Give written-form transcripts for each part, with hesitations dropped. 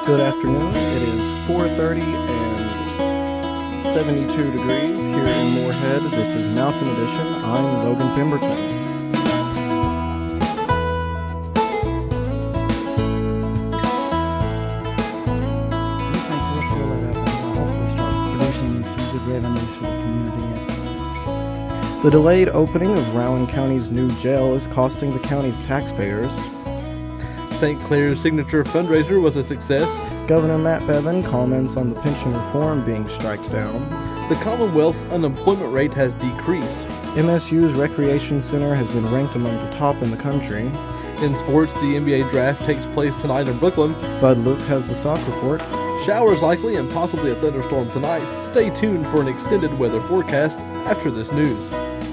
Good afternoon. It is 4:30 and 72 degrees here in Moorhead. This is Mountain Edition. I'm Logan Pemberton. The delayed opening of Rowan County's new jail is costing the county's taxpayers. St. Clair's signature fundraiser was a success. Governor Matt Bevin comments on the pension reform being striked down. The Commonwealth's unemployment rate has decreased. MSU's Recreation Center has been ranked among the top in the country. In sports, the NBA draft takes place tonight in Brooklyn. Bud Luke has the stock report. Showers likely and possibly a thunderstorm tonight. Stay tuned for an extended weather forecast after this news.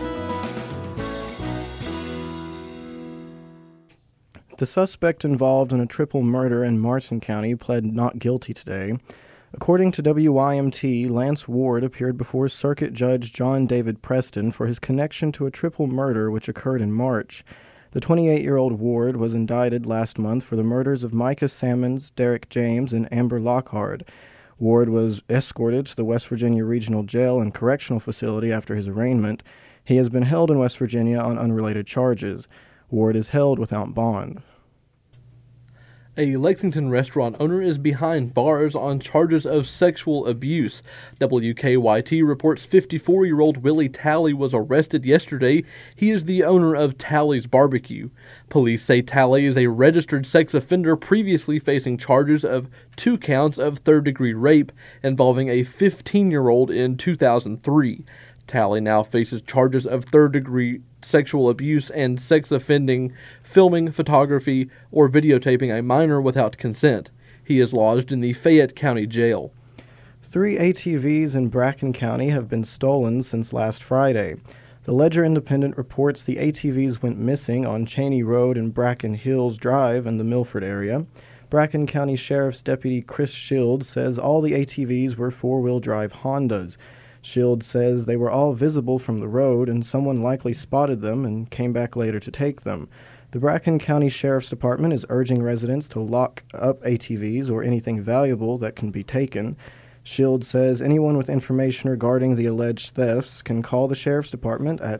The suspect involved in a triple murder in Martin County pled not guilty today. According to WYMT, Lance Ward appeared before Circuit Judge John David Preston for his connection to a triple murder which occurred in March. The 28-year-old Ward was indicted last month for the murders of Micah Sammons, Derek James, and Amber Lockhart. Ward was escorted to the West Virginia Regional Jail and Correctional Facility after his arraignment. He has been held in West Virginia on unrelated charges. Ward is held without bond. A Lexington restaurant owner is behind bars on charges of sexual abuse. WKYT reports 54-year-old Willie Talley was arrested yesterday. He is the owner of Talley's Barbecue. Police say Talley is a registered sex offender previously facing charges of 2 counts of third-degree rape involving a 15-year-old in 2003. Talley now faces charges of third-degree sexual abuse and sex offending, filming, photography, or videotaping a minor without consent. He is lodged in the Fayette County Jail. 3 ATVs in Bracken County have been stolen since last Friday. The Ledger Independent reports the ATVs went missing on Cheney Road and Bracken Hills Drive in the Milford area. Bracken County Sheriff's Deputy Chris Shields says all the ATVs were four-wheel drive Hondas. Shields says they were all visible from the road and someone likely spotted them and came back later to take them. The Bracken County Sheriff's Department is urging residents to lock up ATVs or anything valuable that can be taken. Shields says anyone with information regarding the alleged thefts can call the Sheriff's Department at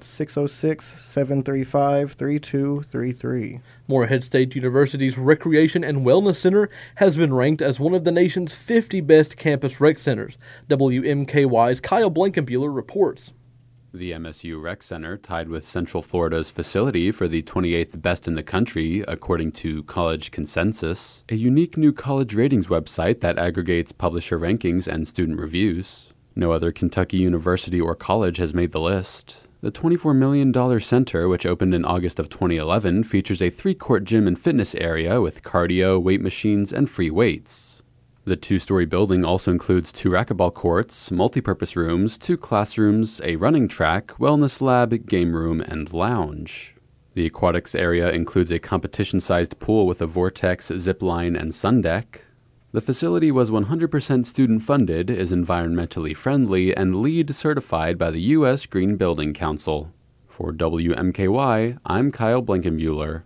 606-735-3233. Morehead State University's Recreation and Wellness Center has been ranked as one of the nation's 50 best campus rec centers. WMKY's Kyle Blankenbuehler reports. The MSU Rec Center tied with Central Florida's facility for the 28th best in the country, according to College Consensus, a unique new college ratings website that aggregates publisher rankings and student reviews. No other Kentucky university or college has made the list. The $24 million center, which opened in August of 2011, features a 3-court gym and fitness area with cardio, weight machines, and free weights. The 2-story building also includes 2 racquetball courts, multipurpose rooms, 2 classrooms, a running track, wellness lab, game room, and lounge. The aquatics area includes a competition-sized pool with a vortex, zip line, and sun deck. The facility was 100% student-funded, is environmentally friendly, and LEED certified by the U.S. Green Building Council. For WMKY, I'm Kyle Blankenbuehler.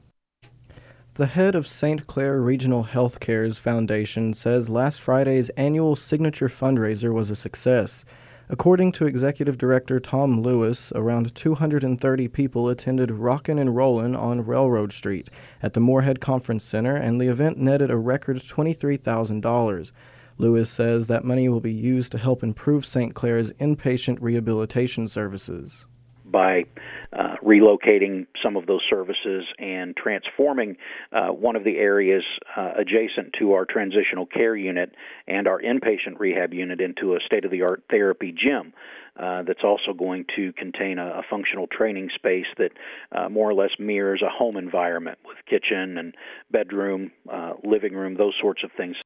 The head of St. Clair Regional Healthcare's foundation says last Friday's annual signature fundraiser was a success. According to Executive Director Tom Lewis, around 230 people attended Rockin' and Rollin' on Railroad Street at the Moorhead Conference Center, and the event netted a record $23,000. Lewis says that money will be used to help improve St. Clair's inpatient rehabilitation services. By relocating some of those services and transforming one of the areas adjacent to our transitional care unit and our inpatient rehab unit into a state-of-the-art therapy gym that's also going to contain a functional training space that more or less mirrors a home environment with kitchen and bedroom, living room, those sorts of things.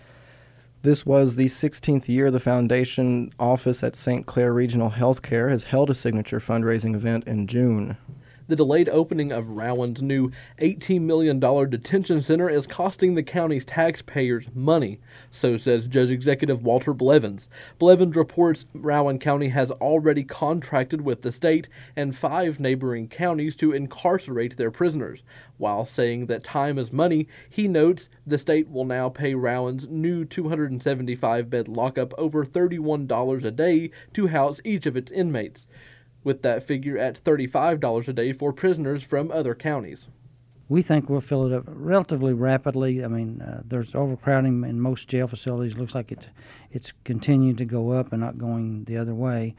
This was the 16th year the foundation office at St. Clair Regional Healthcare has held a signature fundraising event in June. The delayed opening of Rowan's new $18 million detention center is costing the county's taxpayers money, so says Judge Executive Walter Blevins. Blevins reports Rowan County has already contracted with the state and 5 neighboring counties to incarcerate their prisoners. While saying that time is money, he notes the state will now pay Rowan's new 275-bed lockup over $31 a day to house each of its inmates, with that figure at $35 a day for prisoners from other counties. We think we'll fill it up relatively rapidly. I mean, there's overcrowding in most jail facilities. Looks like it's continuing to go up and not going the other way.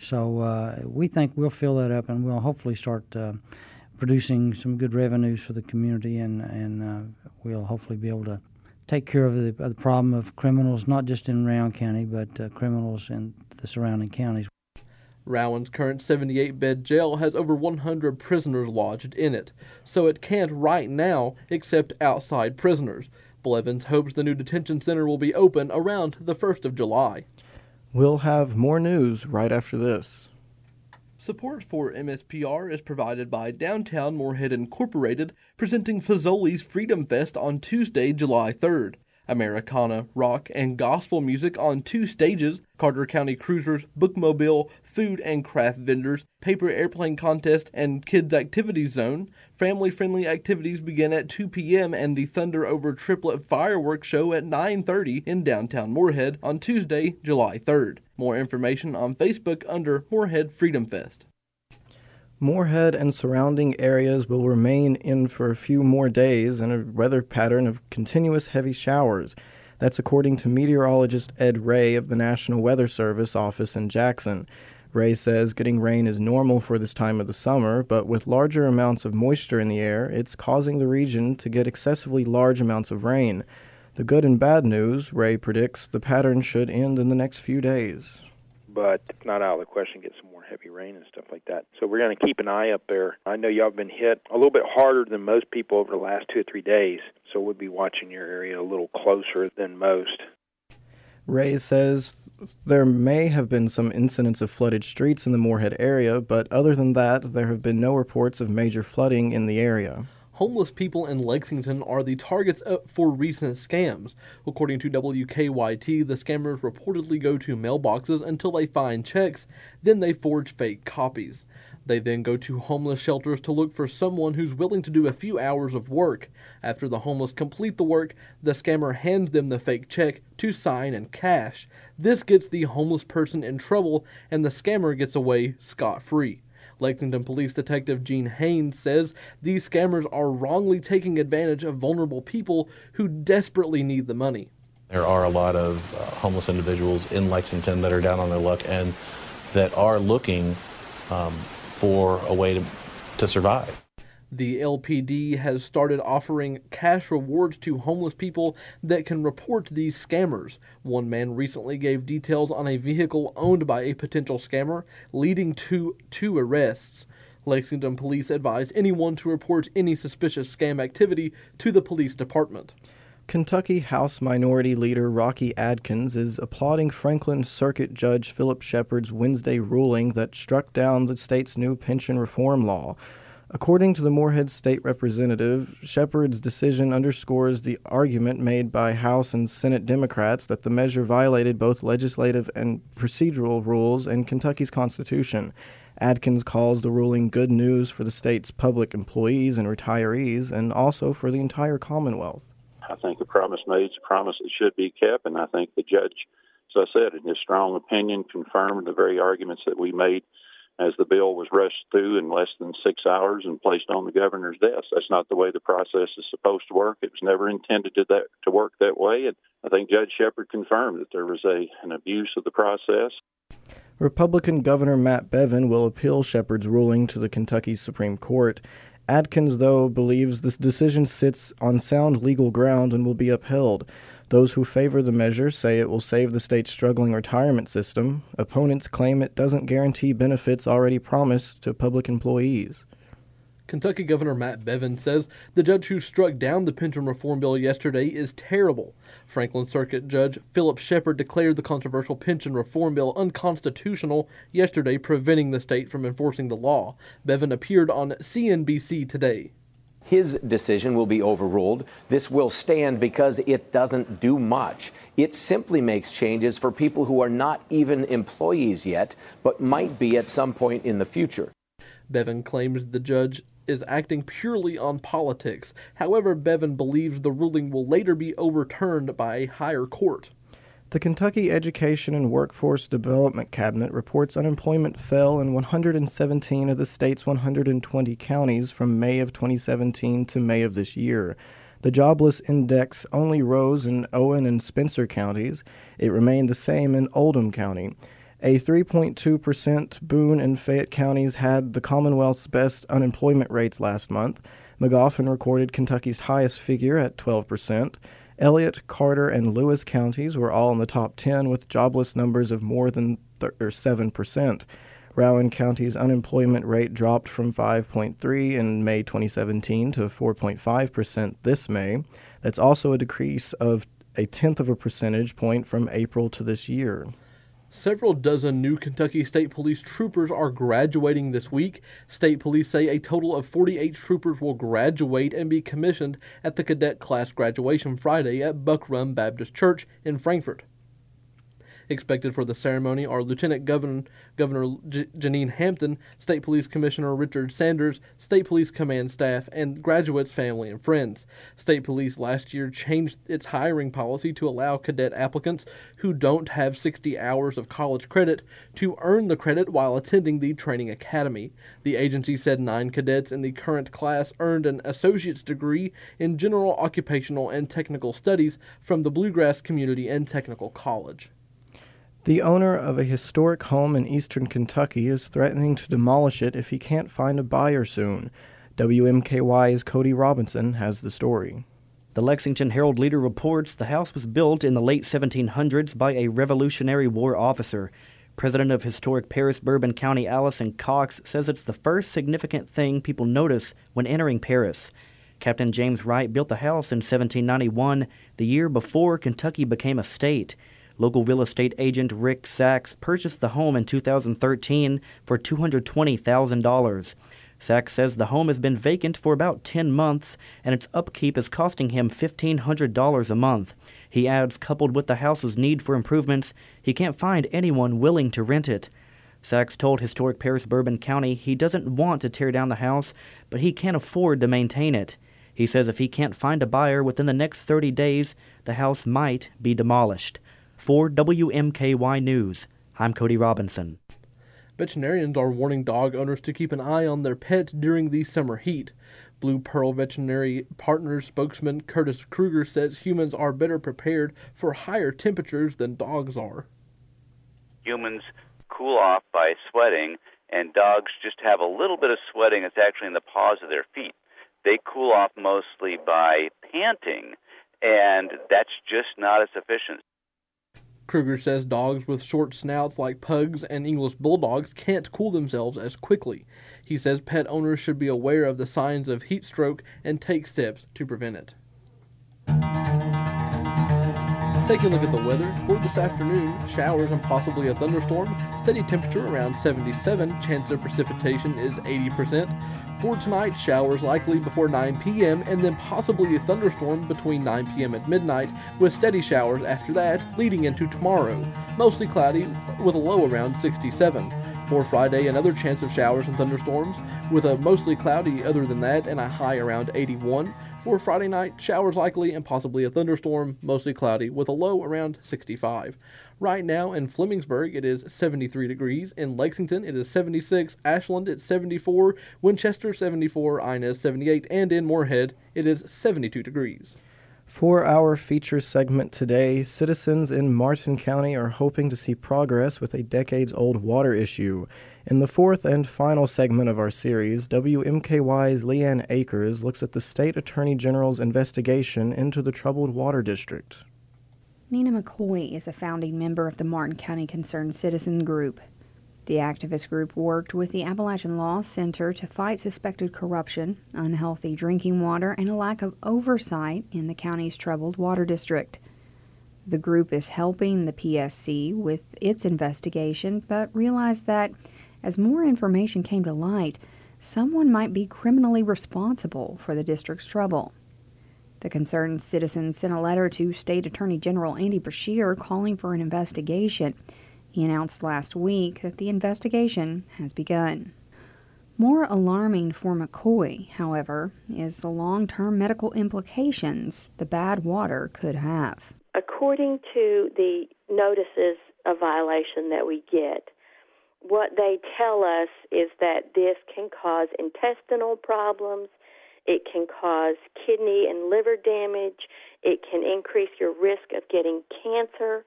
So we think we'll fill that up, and we'll hopefully start producing some good revenues for the community, and we'll hopefully be able to take care of the problem of criminals, not just in Rowan County, but criminals in the surrounding counties. Rowan's current 78-bed jail has over 100 prisoners lodged in it, so it can't right now accept outside prisoners. Blevins hopes the new detention center will be open around the 1st of July. We'll have more news right after this. Support for MSPR is provided by Downtown Moorhead Incorporated, presenting Fazoli's Freedom Fest on Tuesday, July 3rd. Americana, rock, and gospel music on 2 stages, Carter County cruisers, bookmobile, food and craft vendors, paper airplane contest, and kids activity zone. Family-friendly activities begin at 2 p.m. and the Thunder Over Triplet fireworks show at 9:30 in downtown Moorhead on Tuesday, July 3rd. More information on Facebook under Moorhead Freedom Fest. Moorhead and surrounding areas will remain in for a few more days in a weather pattern of continuous heavy showers. That's according to meteorologist Ed Ray of the National Weather Service office in Jackson. Ray says getting rain is normal for this time of the summer, but with larger amounts of moisture in the air, it's causing the region to get excessively large amounts of rain. The good and bad news, Ray predicts the pattern should end in the next few days. But it's not out of the question to get some more heavy rain and stuff like that. So we're going to keep an eye up there. I know y'all have been hit a little bit harder than most people over the last 2 or 3 days, so we'll be watching your area a little closer than most. Ray says there may have been some incidents of flooded streets in the Moorhead area, but other than that, there have been no reports of major flooding in the area. Homeless people in Lexington are the targets for recent scams. According to WKYT, the scammers reportedly go to mailboxes until they find checks, then they forge fake copies. They then go to homeless shelters to look for someone who's willing to do a few hours of work. After the homeless complete the work, the scammer hands them the fake check to sign and cash. This gets the homeless person in trouble, and the scammer gets away scot-free. Lexington Police Detective Gene Haynes says these scammers are wrongly taking advantage of vulnerable people who desperately need the money. There are a lot of homeless individuals in Lexington that are down on their luck and that are looking for a way to survive. The LPD has started offering cash rewards to homeless people that can report these scammers. One man recently gave details on a vehicle owned by a potential scammer, leading to 2 arrests. Lexington police advise anyone to report any suspicious scam activity to the police department. Kentucky House Minority Leader Rocky Adkins is applauding Franklin Circuit Judge Philip Shepard's Wednesday ruling that struck down the state's new pension reform law. According to the Moorhead State Representative, Shepard's decision underscores the argument made by House and Senate Democrats that the measure violated both legislative and procedural rules in Kentucky's Constitution. Adkins calls the ruling good news for the state's public employees and retirees, and also for the entire Commonwealth. I think a promise made is a promise that should be kept, and I think the judge, as I said, in his strong opinion, confirmed the very arguments that we made as the bill was rushed through in less than 6 hours and placed on the governor's desk. That's not the way the process is supposed to work. It was never intended to work that way, and I think Judge Shepard confirmed that there was an abuse of the process. Republican Governor Matt Bevin will appeal Shepard's ruling to the Kentucky Supreme Court. Adkins, though, believes this decision sits on sound legal ground and will be upheld. Those who favor the measure say it will save the state's struggling retirement system. Opponents claim it doesn't guarantee benefits already promised to public employees. Kentucky Governor Matt Bevin says the judge who struck down the pension reform bill yesterday is terrible. Franklin Circuit Judge Philip Shepard declared the controversial pension reform bill unconstitutional yesterday, preventing the state from enforcing the law. Bevin appeared on CNBC today. His decision will be overruled. This will stand because it doesn't do much. It simply makes changes for people who are not even employees yet, but might be at some point in the future. Bevin claims the judge is acting purely on politics. However, Bevin believes the ruling will later be overturned by a higher court. The Kentucky Education and Workforce Development Cabinet reports unemployment fell in 117 of the state's 120 counties from May of 2017 to May of this year. The jobless index only rose in Owen and Spencer counties. It remained the same in Oldham County. A 3.2% Boone and Fayette counties had the Commonwealth's best unemployment rates last month. Magoffin recorded Kentucky's highest figure at 12%. Elliott, Carter, and Lewis counties were all in the top 10 with jobless numbers of more than 7%. Rowan County's unemployment rate dropped from 5.3 in May 2017 to 4.5% this May. That's also a decrease of a tenth of a percentage point from April to this year. Several dozen new Kentucky State Police troopers are graduating this week. State Police say a total of 48 troopers will graduate and be commissioned at the cadet class graduation Friday at Buck Run Baptist Church in Frankfort. Expected for the ceremony are Lieutenant Governor Janine Hampton, State Police Commissioner Richard Sanders, State Police Command staff, and graduates' family and friends. State Police last year changed its hiring policy to allow cadet applicants who don't have 60 hours of college credit to earn the credit while attending the training academy. The agency said 9 cadets in the current class earned an associate's degree in general occupational and technical studies from the Bluegrass Community and Technical College. The owner of a historic home in eastern Kentucky is threatening to demolish it if he can't find a buyer soon. WMKY's Cody Robinson has the story. The Lexington Herald-Leader reports the house was built in the late 1700s by a Revolutionary War officer. President of Historic Paris Bourbon County Allison Cox says it's the first significant thing people notice when entering Paris. Captain James Wright built the house in 1791, the year before Kentucky became a state. Local real estate agent Rick Sachs purchased the home in 2013 for $220,000. Sachs says the home has been vacant for about 10 months, and its upkeep is costing him $1,500 a month. He adds, coupled with the house's need for improvements, he can't find anyone willing to rent it. Sachs told Historic Paris Bourbon County he doesn't want to tear down the house, but he can't afford to maintain it. He says if he can't find a buyer within the next 30 days, the house might be demolished. For WMKY News, I'm Cody Robinson. Veterinarians are warning dog owners to keep an eye on their pets during the summer heat. Blue Pearl Veterinary Partners spokesman Curtis Kruger says humans are better prepared for higher temperatures than dogs are. Humans cool off by sweating, and dogs just have a little bit of sweating that's actually in the paws of their feet. They cool off mostly by panting, and that's just not as efficient. Kruger says dogs with short snouts like pugs and English bulldogs can't cool themselves as quickly. He says pet owners should be aware of the signs of heat stroke and take steps to prevent it. Taking a look at the weather for this afternoon, showers and possibly a thunderstorm, steady temperature around 77, chance of precipitation is 80%. For tonight, showers likely before 9 p.m. and then possibly a thunderstorm between 9 p.m. and midnight with steady showers after that leading into tomorrow. Mostly cloudy with a low around 67. For Friday, another chance of showers and thunderstorms with a mostly cloudy other than that and a high around 81. For Friday night, showers likely and possibly a thunderstorm, mostly cloudy with a low around 65. Right now in Flemingsburg, it is 73 degrees. In Lexington, it is 76. Ashland, it's 74. Winchester, 74. Inez, 78. And in Moorhead, it is 72 degrees. For our feature segment today, citizens in Martin County are hoping to see progress with a decades-old water issue. In the fourth and final segment of our series, WMKY's Leanne Akers looks at the State Attorney General's investigation into the troubled water district. Nina McCoy is a founding member of the Martin County Concerned Citizen Group. The activist group worked with the Appalachian Law Center to fight suspected corruption, unhealthy drinking water, and a lack of oversight in the county's troubled water district. The group is helping the PSC with its investigation, but realized that as more information came to light, someone might be criminally responsible for the district's trouble. The concerned citizens sent a letter to State Attorney General Andy Beshear calling for an investigation. He announced last week that the investigation has begun. More alarming for McCoy, however, is the long-term medical implications the bad water could have. According to the notices of violation that we get, what they tell us is that this can cause intestinal problems, it can cause kidney and liver damage, it can increase your risk of getting cancer,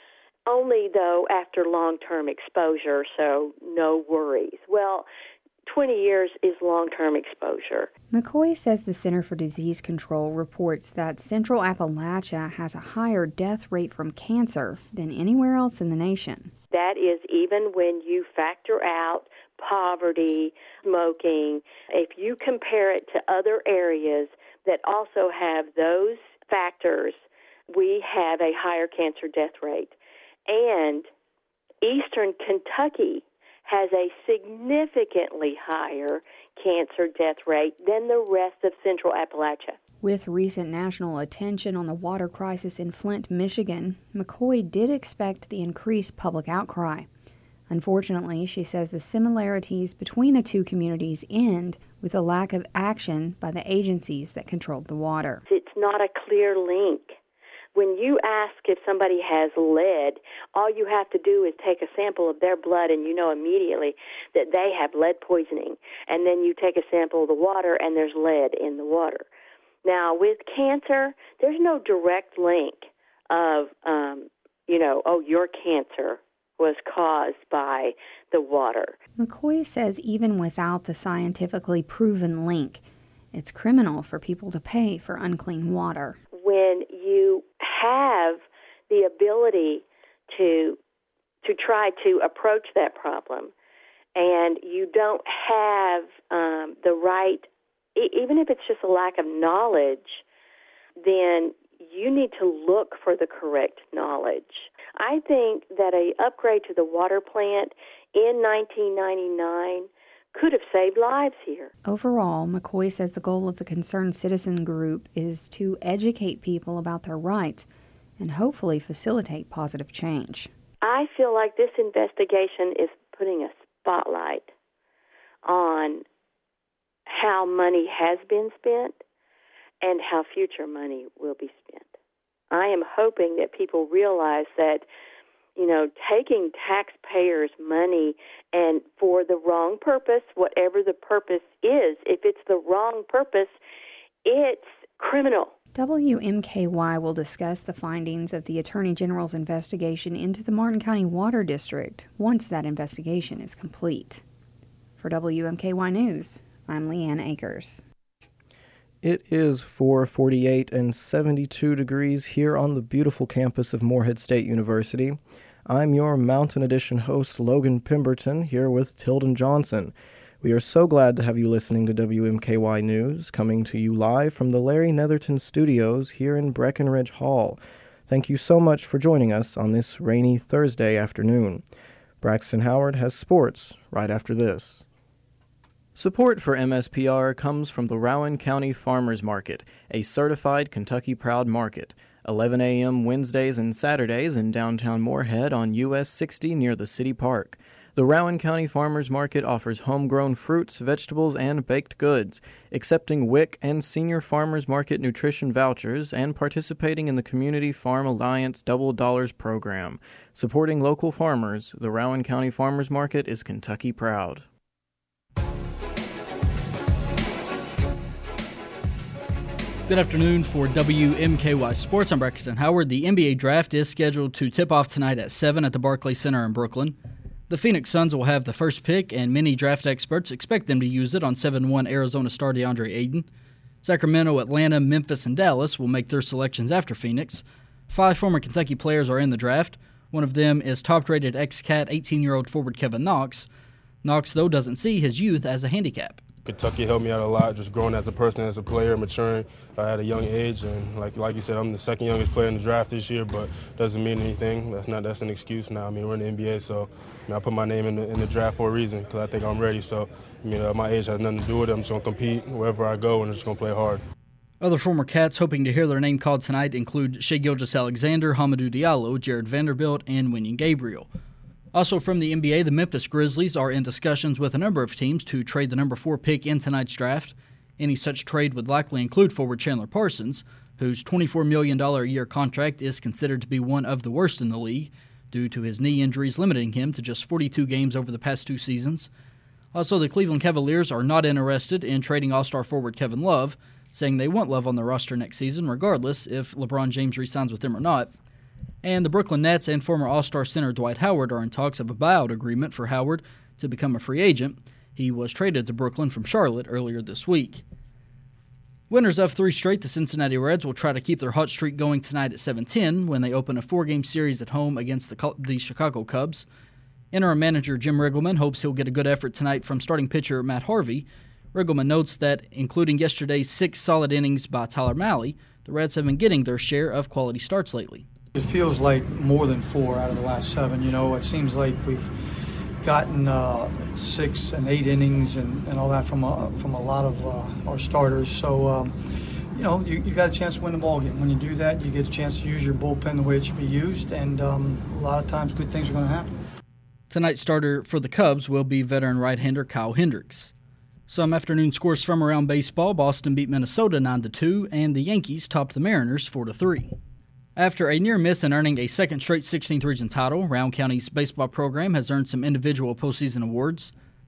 only though after long-term exposure, so no worries. Well, 20 years is long-term exposure. McCoy says the Center for Disease Control reports that Central Appalachia has a higher death rate from cancer than anywhere else in the nation. That is even when you factor out poverty, smoking. If you compare it to other areas that also have those factors, we have a higher cancer death rate. And Eastern Kentucky has a significantly higher cancer death rate than the rest of Central Appalachia. With recent national attention on the water crisis in Flint, Michigan, McCoy did expect the increased public outcry. Unfortunately, she says the similarities between the two communities end with a lack of action by the agencies that controlled the water. It's not a clear link. When you ask if somebody has lead, all you have to do is take a sample of their blood and you know immediately that they have lead poisoning. And then you take a sample of the water and there's lead in the water. Now, with cancer, there's no direct link of, your cancer was caused by the water. McCoy says even without the scientifically proven link, it's criminal for people to pay for unclean water. When you have the ability to try to approach that problem, and you don't have the right, even if it's just a lack of knowledge, then you need to look for the correct knowledge. I think that an upgrade to the water plant in 1999 could have saved lives here. Overall, McCoy says the goal of the Concerned Citizen Group is to educate people about their rights and hopefully facilitate positive change. I feel like this investigation is putting a spotlight on how money has been spent and how future money will be spent. I am hoping that people realize that, taking taxpayers' money and for the wrong purpose, whatever the purpose is, if it's the wrong purpose, it's criminal. WMKY will discuss the findings of the Attorney General's investigation into the Martin County Water District once that investigation is complete. For WMKY News, I'm Leanne Akers. It is 4:48 and 72 degrees here on the beautiful campus of Morehead State University. I'm your Mountain Edition host, Logan Pemberton, here with Tilden Johnson. We are so glad to have you listening to WMKY News, coming to you live from the Larry Netherton Studios here in Breckenridge Hall. Thank you so much for joining us on this rainy Thursday afternoon. Braxton Howard has sports right after this. Support for MSPR comes from the Rowan County Farmers Market, a certified Kentucky Proud market. 11 a.m. Wednesdays and Saturdays in downtown Morehead on US 60 near the city park. The Rowan County Farmers Market offers homegrown fruits, vegetables, and baked goods, accepting WIC and Senior Farmers Market nutrition vouchers, and participating in the Community Farm Alliance Double Dollars program. Supporting local farmers, the Rowan County Farmers Market is Kentucky Proud. Good afternoon for WMKY Sports. I'm Braxton Howard. The NBA draft is scheduled to tip off tonight at 7 at the Barclays Center in Brooklyn. The Phoenix Suns will have the first pick, and many draft experts expect them to use it on 7-1 Arizona star DeAndre Ayton. Sacramento, Atlanta, Memphis, and Dallas will make their selections after Phoenix. 5 former Kentucky players are in the draft. One of them is top-rated ex-Cat 18-year-old forward Kevin Knox. Knox, though, doesn't see his youth as a handicap. Kentucky helped me out a lot, just growing as a person, as a player, maturing at a young age. And like you said, I'm the second youngest player in the draft this year, but doesn't mean anything. That's an excuse now. I mean, we're in the NBA, so I put my name in the draft for a reason because I think I'm ready. So, my age has nothing to do with it. I'm just going to compete wherever I go and I'm just going to play hard. Other former Cats hoping to hear their name called tonight include Shai Gilgeous-Alexander, Hamidou Diallo, Jared Vanderbilt, and Wenyen Gabriel. Also from the NBA, the Memphis Grizzlies are in discussions with a number of teams to trade the number 4 pick in tonight's draft. Any such trade would likely include forward Chandler Parsons, whose $24 million a year contract is considered to be one of the worst in the league, due to his knee injuries limiting him to just 42 games over the past 2 seasons. Also, the Cleveland Cavaliers are not interested in trading All-Star forward Kevin Love, saying they want Love on their roster next season, regardless if LeBron James re-signs with them or not. And the Brooklyn Nets and former All-Star center Dwight Howard are in talks of a buyout agreement for Howard to become a free agent. He was traded to Brooklyn from Charlotte earlier this week. Winners of 3 straight, the Cincinnati Reds will try to keep their hot streak going tonight at 7:10 when they open a 4-game series at home against the Chicago Cubs. Interim manager Jim Riggleman hopes he'll get a good effort tonight from starting pitcher Matt Harvey. Riggleman notes that, including yesterday's 6 solid innings by Tyler Mahle, the Reds have been getting their share of quality starts lately. It feels like more than 4 out of the last 7. It seems like we've gotten 6 and 8 innings and all that from a lot of our starters. So, you got a chance to win the ball game. When you do that, you get a chance to use your bullpen the way it should be used, and a lot of times good things are going to happen. Tonight's starter for the Cubs will be veteran right-hander Kyle Hendricks. Some afternoon scores from around baseball. Boston beat Minnesota 9-2, and the Yankees topped the Mariners 4-3. After a near miss in earning a second straight 16th region title, Rowan County's baseball program has earned some individual postseason awards.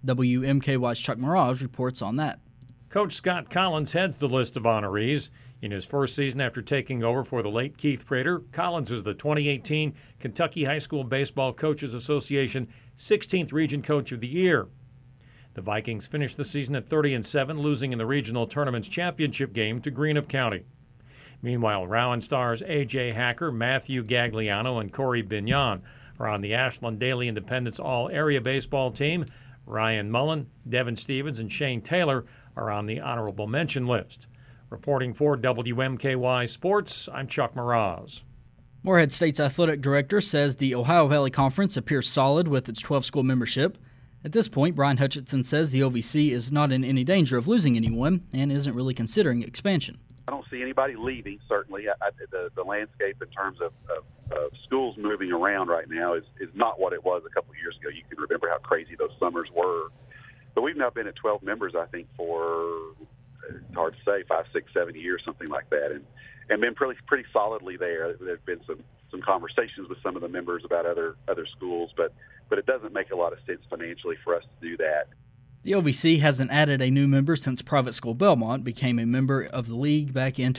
WMKY's Chuck Mirage reports on that. Coach Scott Collins heads the list of honorees. In his first season after taking over for the late Keith Prater, Collins is the 2018 Kentucky High School Baseball Coaches Association 16th Region Coach of the Year. The Vikings finished the season at 30-7, losing in the regional tournament's championship game to Greenup County. Meanwhile, Rowan stars A.J. Hacker, Matthew Gagliano, and Corey Bignon are on the Ashland Daily Independent's all-area baseball team. Ryan Mullen, Devin Stevens, and Shane Taylor are on the honorable mention list. Reporting for WMKY Sports, I'm Chuck Miraz. Morehead State's athletic director says the Ohio Valley Conference appears solid with its 12-school membership. At this point, Brian Hutchinson says the OVC is not in any danger of losing anyone and isn't really considering expansion. I don't see anybody leaving, certainly. The landscape in terms of schools moving around right now is not what it was a couple of years ago. You can remember how crazy those summers were. But we've now been at 12 members, I think, for, it's hard to say, 5, 6, 7 years, something like that, and been pretty solidly there. There have been some conversations with some of the members about other schools, but it doesn't make a lot of sense financially for us to do that. The OVC hasn't added a new member since Private School Belmont became a member of the league back in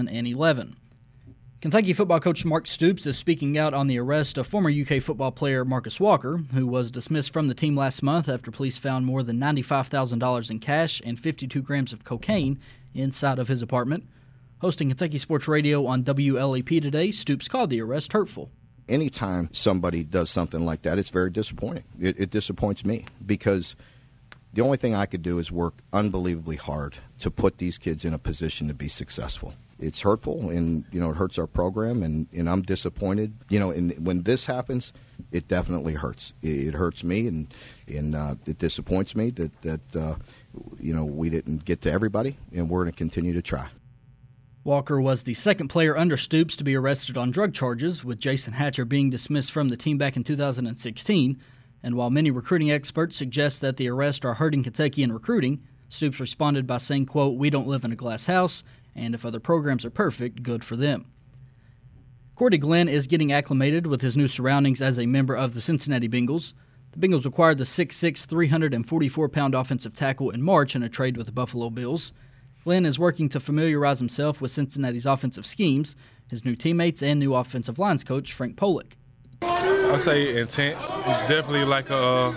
2011. Kentucky football coach Mark Stoops is speaking out on the arrest of former UK football player Marcus Walker, who was dismissed from the team last month after police found more than $95,000 in cash and 52 grams of cocaine inside of his apartment. Hosting Kentucky Sports Radio on WLAP today, Stoops called the arrest hurtful. Anytime somebody does something like that, it's very disappointing. It disappoints me because the only thing I could do is work unbelievably hard to put these kids in a position to be successful. It's hurtful, and it hurts our program, and I'm disappointed. And when this happens, it definitely hurts. It hurts me, and it disappoints me that we didn't get to everybody, and we're going to continue to try. Walker was the second player under Stoops to be arrested on drug charges, with Jason Hatcher being dismissed from the team back in 2016. And while many recruiting experts suggest that the arrests are hurting Kentucky in recruiting, Stoops responded by saying, quote, "We don't live in a glass house, and if other programs are perfect, good for them." Cordy Glenn is getting acclimated with his new surroundings as a member of the Cincinnati Bengals. The Bengals acquired the 6'6", 344-pound offensive tackle in March in a trade with the Buffalo Bills. Glenn is working to familiarize himself with Cincinnati's offensive schemes, his new teammates, and new offensive lines coach Frank Pollock. I'd say intense. It's definitely like a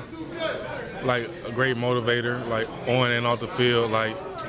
great motivator, like on and off the field.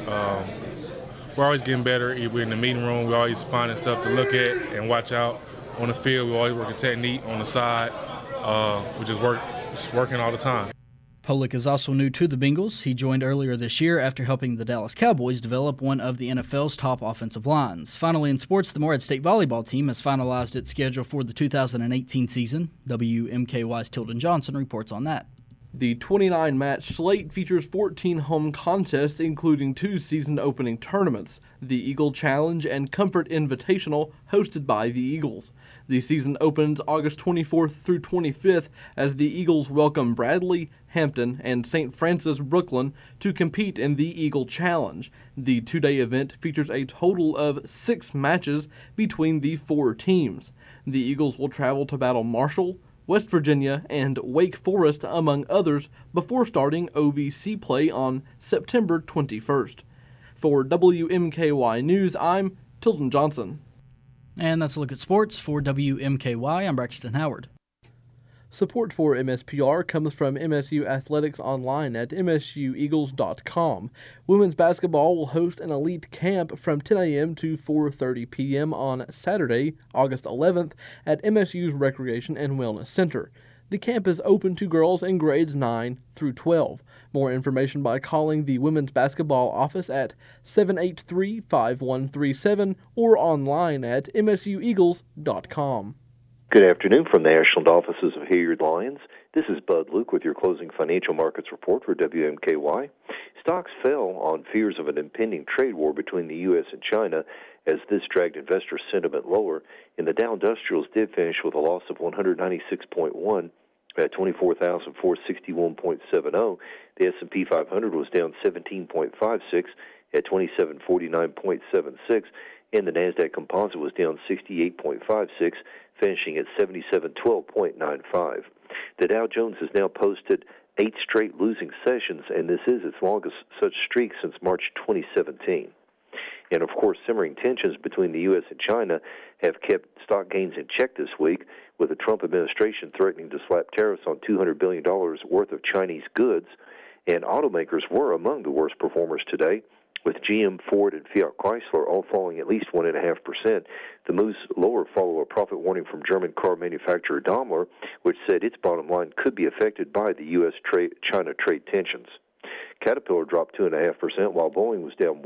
We're always getting better. We're in the meeting room. We're always finding stuff to look at and watch out on the field. We always work a technique on the side. We just working all the time. Polick is also new to the Bengals. He joined earlier this year after helping the Dallas Cowboys develop one of the NFL's top offensive lines. Finally, in sports, the Morehead State volleyball team has finalized its schedule for the 2018 season. WMKY's Tilden Johnson reports on that. The 29-match slate features 14 home contests, including 2 season-opening tournaments, the Eagle Challenge and Comfort Invitational, hosted by the Eagles. The season opens August 24th through 25th as the Eagles welcome Bradley, Hampton, and St. Francis Brooklyn to compete in the Eagle Challenge. The 2-day event features a total of 6 matches between the 4 teams. The Eagles will travel to battle Marshall, West Virginia, and Wake Forest, among others, before starting OVC play on September 21st. For WMKY News, I'm Tilden Johnson. And that's a look at sports. For WMKY, I'm Braxton Howard. Support for MSPR comes from MSU Athletics online at msueagles.com. Women's basketball will host an elite camp from 10 a.m. to 4:30 p.m. on Saturday, August 11th at MSU's Recreation and Wellness Center. The camp is open to girls in grades 9 through 12. More information by calling the Women's Basketball office at 783-5137 or online at msueagles.com. Good afternoon from the Ashland offices of Hilliard Lyons. This is Bud Luke with your closing financial markets report for WMKY. Stocks fell on fears of an impending trade war between the U.S. and China as this dragged investor sentiment lower, and the Dow Industrials did finish with a loss of 196.1 at 24,461.70. The S&P 500 was down 17.56 at 2749.76, and the NASDAQ Composite was down 68.56, finishing at 7712.95. The Dow Jones has now posted 8 straight losing sessions, and this is its longest such streak since March 2017. And, of course, simmering tensions between the U.S. and China have kept stock gains in check this week, with the Trump administration threatening to slap tariffs on $200 billion worth of Chinese goods. And automakers were among the worst performers today, with GM, Ford, and Fiat Chrysler all falling at least 1.5%. The moves lower follow a profit warning from German car manufacturer Daimler, which said its bottom line could be affected by the U.S.-China trade tensions. Caterpillar dropped 2.5%, while Boeing was down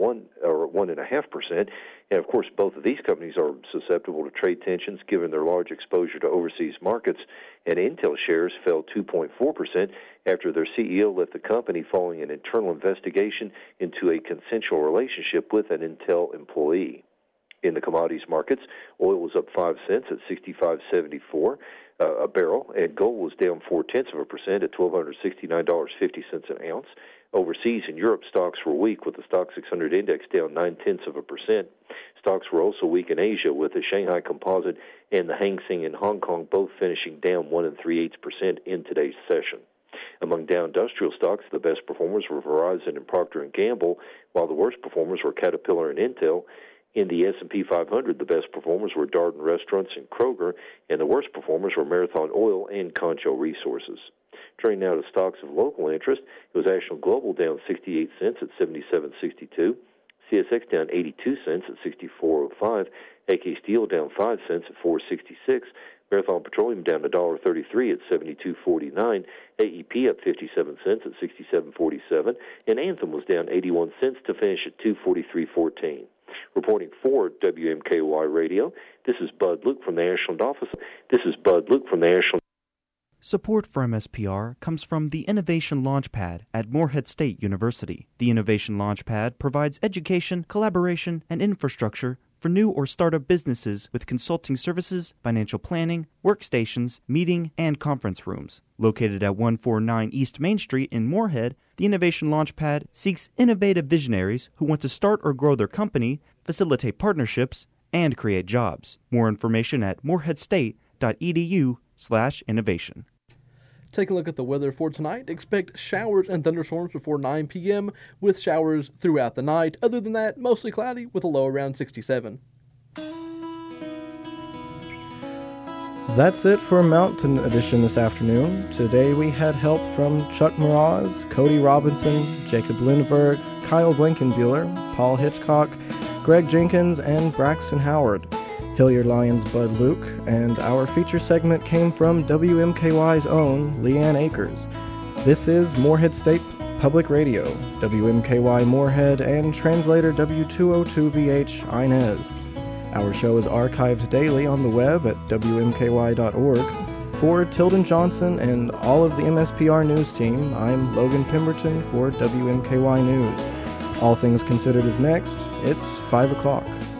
1.5%. And, of course, both of these companies are susceptible to trade tensions given their large exposure to overseas markets. And Intel shares fell 2.4% after their CEO left the company following an internal investigation into a consensual relationship with an Intel employee. In the commodities markets, oil was up 5 cents at $65.74 a barrel, and gold was down 0.4% at $1,269.50 an ounce. Overseas in Europe, stocks were weak, with the Stock 600 index down 0.9%. Stocks were also weak in Asia, with the Shanghai Composite and the Hang Seng in Hong Kong both finishing down 1 3/8% in today's session. Among Dow Industrial stocks, the best performers were Verizon and Procter & Gamble, while the worst performers were Caterpillar and Intel. In the S&P 500, the best performers were Darden Restaurants and Kroger, and the worst performers were Marathon Oil and Concho Resources. Turning now to stocks of local interest, it was Ashland Global down 68 cents at 77.62, CSX down 82 cents at 64.05, AK Steel down 5 cents at 4.66, Marathon Petroleum down $1.33 at 72.49, AEP up 57 cents at 67.47, and Anthem was down 81 cents to finish at 243.14. Reporting for WMKY Radio, this is Bud Luke from the Ashland office. Support for MSPR comes from the Innovation Launchpad at Morehead State University. The Innovation Launchpad provides education, collaboration, and infrastructure for new or startup businesses with consulting services, financial planning, workstations, meeting, and conference rooms. Located at 149 East Main Street in Morehead, the Innovation Launchpad seeks innovative visionaries who want to start or grow their company, facilitate partnerships, and create jobs. More information at moreheadstate.edu/innovation. Take a look at the weather for tonight. Expect showers and thunderstorms before 9 p.m. with showers throughout the night. Other than that, mostly cloudy with a low around 67. That's it for Mountain Edition this afternoon. Today we had help from Chuck Mraz, Cody Robinson, Jacob Lindberg, Kyle Blankenbuehler, Paul Hitchcock, Greg Jenkins, and Braxton Howard. Hilliard Lyons' Bud Luke, and our feature segment came from WMKY's own Leanne Akers. This is Morehead State Public Radio, WMKY Morehead, and translator W202BH Inez. Our show is archived daily on the web at WMKY.org. For Tilden Johnson and all of the MSPR News team, I'm Logan Pemberton for WMKY News. All Things Considered is next. It's 5 o'clock.